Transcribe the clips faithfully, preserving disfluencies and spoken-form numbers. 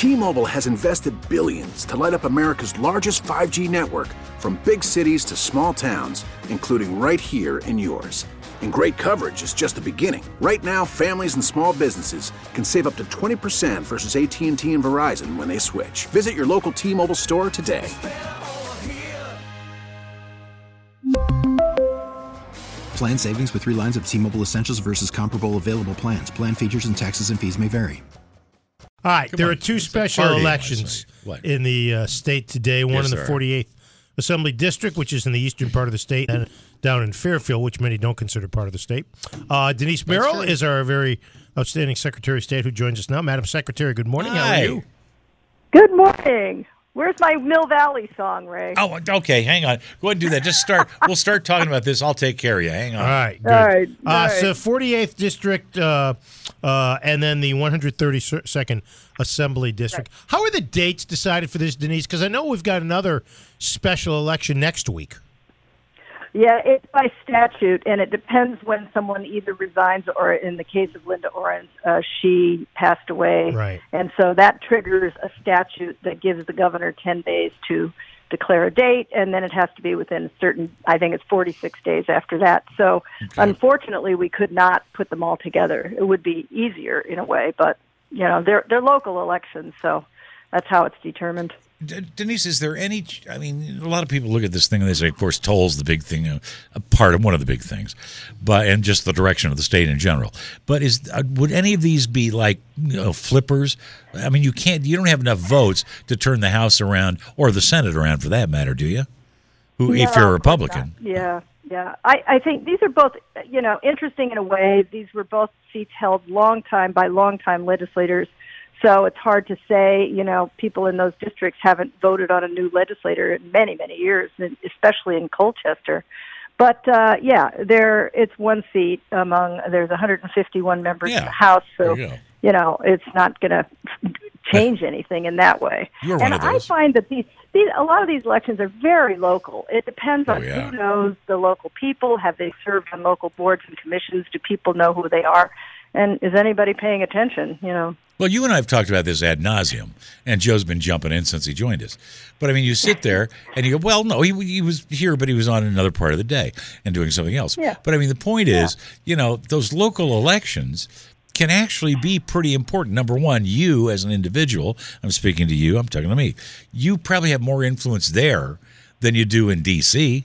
T-Mobile has invested billions to light up America's largest five G network, from big cities to small towns, including right here in yours. And great coverage is just the beginning. Right now, families and small businesses can save up to twenty percent versus A T and T and Verizon when they switch. Visit your local T-Mobile store today. Plan savings with three lines of T-Mobile Essentials versus comparable available plans. Plan features and taxes and fees may vary. All right, Come there on, are two it's a special party, elections What? in the uh, state today. One Yes, in the sir. forty-eighth Assembly District, which is in the eastern part of the state, and down in Fairfield, which many don't consider part of the state. Uh, Denise Merrill true. is our very outstanding Secretary of State who joins us now. Madam Secretary, good morning. How Hi. are you? Good morning. Where's my Mill Valley song, Ray? Oh, okay. Hang on. Go ahead and do that. Just start. We'll start talking about this. I'll take care of you. Hang on. All right, good. All right, Uh, all right. So forty-eighth District uh, uh, and then the one hundred thirty-second Assembly District. How are the dates decided for this, Denise? Because I know we've got another special election next week. Yeah, it's by statute, and it depends when someone either resigns or, in the case of Linda Orens, uh, she passed away. Right. And so that triggers a statute that gives the governor ten days to declare a date, and then it has to be within a certain, I think it's forty-six days after that. So unfortunately, we could not put them all together. It would be easier in a way, but, you know, they're, they're local elections, so that's how it's determined. D- Denise, is there any? I mean, a lot of people look at this thing and they say, of course, toll's the big thing, uh, a part of one of the big things, but and just the direction of the state in general. But is uh, would any of these be like, you know, flippers? I mean, you can't, you don't have enough votes to turn the House around or the Senate around, for that matter, do you? Who, if No, you're a of course Republican? not. Yeah, yeah. I, I think these are both, you know, interesting in a way. These were both seats held long time by long time legislators. So it's hard to say, you know, people in those districts haven't voted on a new legislator in many, many years, and especially in Colchester. But, uh, yeah, there it's one seat among, there's one hundred fifty-one members Yeah, in the House. So, there you go. you know, it's not going to change anything in that way. You're one and of those. I find that these, these, a lot of these elections are very local. It depends on Oh, yeah. who knows the local people. Have they served on local boards and commissions? Do people know who they are? And is anybody paying attention, you know? Well, you and I have talked about this ad nauseum, and Joe's been jumping in since he joined us. But I mean, you sit there and you go, "Well, no, he, he was here, but he was on another part of the day and doing something else." Yeah. But I mean, the point is, you know, those local elections can actually be pretty important. Number one, you as an individual, I'm speaking to you, I'm talking to me. You probably have more influence there than you do in D C.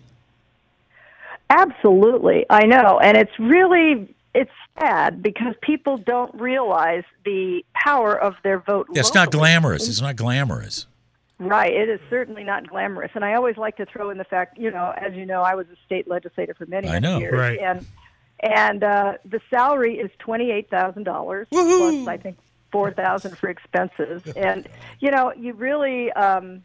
Absolutely, I know, and it's really it's sad because people don't realize the power of their vote. Yeah, it's not locally. glamorous. It's not glamorous. Right, it is certainly not glamorous, and I always like to throw in the fact, you know, as you know, I was a state legislator for many, I many know. years, Right. and and uh, the salary is twenty eight thousand dollars plus I think four thousand for expenses, and you know, you really. Um,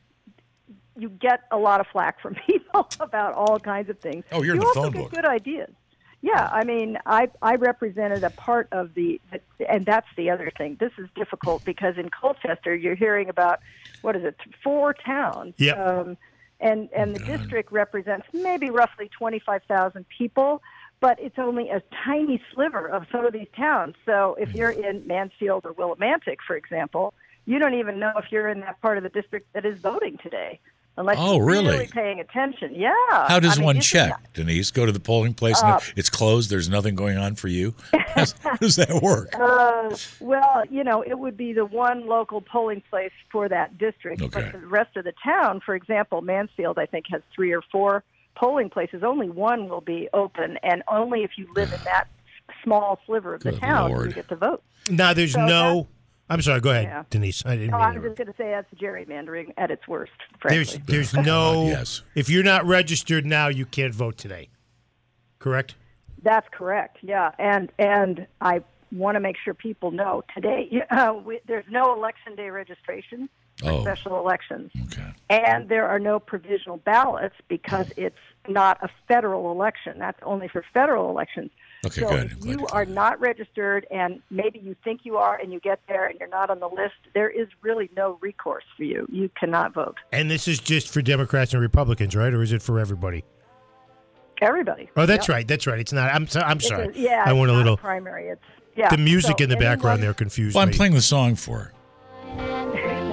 you get a lot of flack from people about all kinds of things. Oh, you're in you the also phone get book. good ideas. Yeah, I mean, I I represented a part of the, and that's the other thing. This is difficult because in Colchester, you're hearing about, what is it, four towns. Yep. Um, and and the district represents maybe roughly twenty-five thousand people, but it's only a tiny sliver of some of these towns. So if you're in Mansfield or Willimantic, for example, you don't even know if you're in that part of the district that is voting today. Unless Oh, you're really? really paying attention. Yeah. How does I mean, one it's check, not- Denise? Go to the polling place and it's closed. There's nothing going on for you. How does that work? Uh, well, you know, it would be the one local polling place for that district. Okay. But the rest of the town, for example, Mansfield, I think, has three or four polling places. Only one will be open, and only if you live in that small sliver of the Good town do Lord. you get to vote. Now, there's So no. I'm sorry. Go ahead, Yeah. Denise. I didn't No, mean I'm to just going to say that's gerrymandering at its worst, There's frankly. there's no. yes. If you're not registered now, you can't vote today. Correct. That's correct. Yeah, and and I want to make sure people know today uh, we, there's no election day registration for Oh. special elections, Okay. and there are no provisional ballots because it's not a federal election. That's only for federal elections. Okay, so good. I'm if glad you you are cleared not registered, and maybe you think you are, and you get there and you're not on the list, there is really no recourse for you. You cannot vote. And this is just for Democrats and Republicans, right? Or is it for everybody? Everybody. Oh, that's Yep. right. That's right. It's not. I'm. So, I'm It's sorry. a- yeah, I it's want a not little. primary. It's yeah. The music So in the background anyone- there confused Well, I'm me. playing the song for her.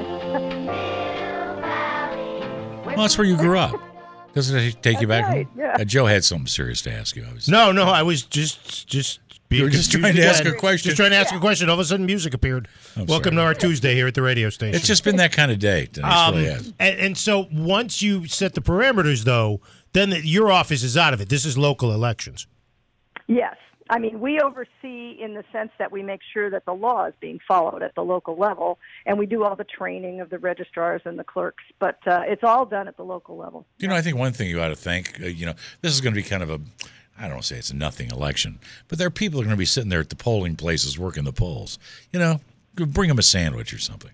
Well, that's where you grew up. Doesn't it take you back? right, yeah. Uh, Joe had something serious to ask you. I was. No, no, I was just just being You were just confused trying to ask again. a question. Just trying to ask a question. All of a sudden, music appeared. I'm Welcome sorry. to our Tuesday here at the radio station. It's just been that kind of day. Denise, Um, really has. and, and so once you set the parameters, though, then the, your office is out of it. This is local elections. Yes. I mean, we oversee in the sense that we make sure that the law is being followed at the local level, and we do all the training of the registrars and the clerks, but uh, it's all done at the local level. You know, I think one thing you ought to think, uh, you know, this is going to be kind of a, I don't want to say it's a nothing election, but there are people who are going to be sitting there at the polling places working the polls. You know, bring them a sandwich or something.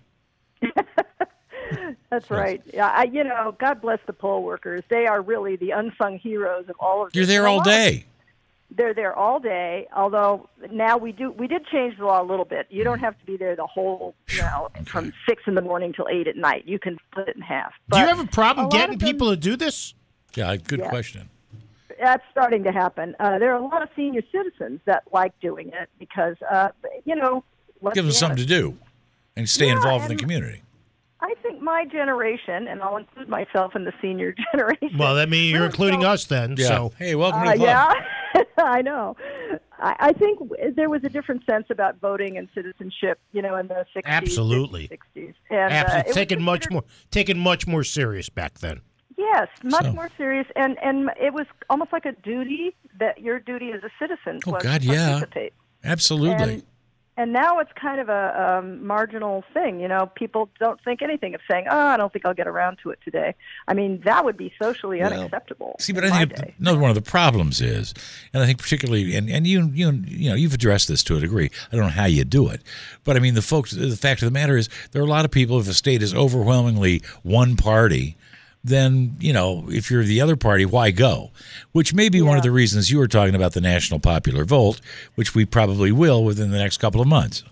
That's right. Yeah, I, you know, God bless the poll workers. They are really the unsung heroes of all of this. You're there And a all lot- day. They're there all day, although now we do we did change the law a little bit. You don't have to be there the whole, you know, Okay. from six in the morning till eight at night. You can split it in half. Do you But have a problem a lot getting of them- people to do this? Yeah, good Yeah. question. That's starting to happen. Uh, there are a lot of senior citizens that like doing it because, uh, you know, let's Give them be something to honest. do and stay Yeah, involved in and- the community. I think my generation, and I'll include myself in the senior generation. Well, that means you're really including don't- us then. Yeah. So Hey, welcome to Uh, the club. yeah, I know. I, I think w- there was a different sense about voting and citizenship, you know, in the sixties, Absolutely. sixties, and uh, absolutely it was taken much considered- more taken much more serious back then. Yes, much So- more serious, and and it was almost like a duty that your duty as a citizen Oh, was God, to yeah. participate. Absolutely. And, and now it's kind of a um, marginal thing. You know, people don't think anything of saying, "Oh, I don't think I'll get around to it today." I mean, that would be socially Well, unacceptable. See, but in I my think day. another one of the problems is, and I think particularly, and, and you you you know you've addressed this to a degree. I don't know how you do it, but I mean the folks. The fact of the matter is, there are a lot of people. If a state is overwhelmingly one party, then you know if you're the other party, why go? Which may be one of Yeah. the reasons you were talking about the national popular vote, which we probably will within the next couple of months.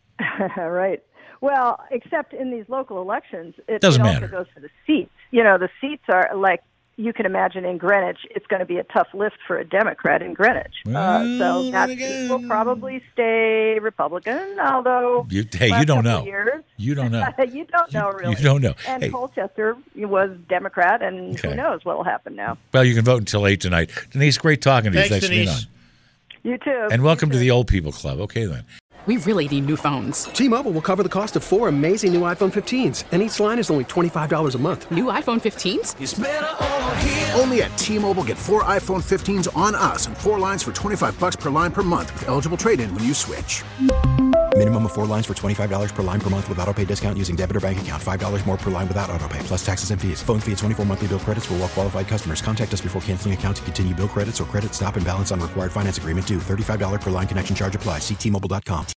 Right. Well, except in these local elections, it, Doesn't it matter. also goes for the seats. You know, the seats are like you can imagine in Greenwich, it's going to be a tough lift for a Democrat in Greenwich. uh, Well, so that then seat will again- probably stay Republican, although You, hey, last you don't couple know. Years, You don't know. you don't know, You- really. you don't know. And Hey. Colchester was Democrat, and Okay. who knows what will happen now. Well, you can vote until eight tonight. Denise, great talking to you. Thanks, for being Denise. on. You too. And welcome You to too. the Old People Club. Okay, then. We really need new phones. T-Mobile will cover the cost of four amazing new iPhone fifteens, and each line is only twenty-five dollars a month. New iPhone fifteens? Only at T-Mobile, get four iPhone fifteens on us and four lines for twenty-five bucks per line per month with eligible trade-in when you switch. Minimum of four lines for twenty-five dollars per line per month with autopay discount using debit or bank account. five dollars more per line without autopay, plus taxes and fees. Phone fee at twenty-four monthly bill credits for well-qualified customers. Contact us before canceling account to continue bill credits or credit stop and balance on required finance agreement due. thirty-five dollars per line connection charge applies. See T Mobile dot com.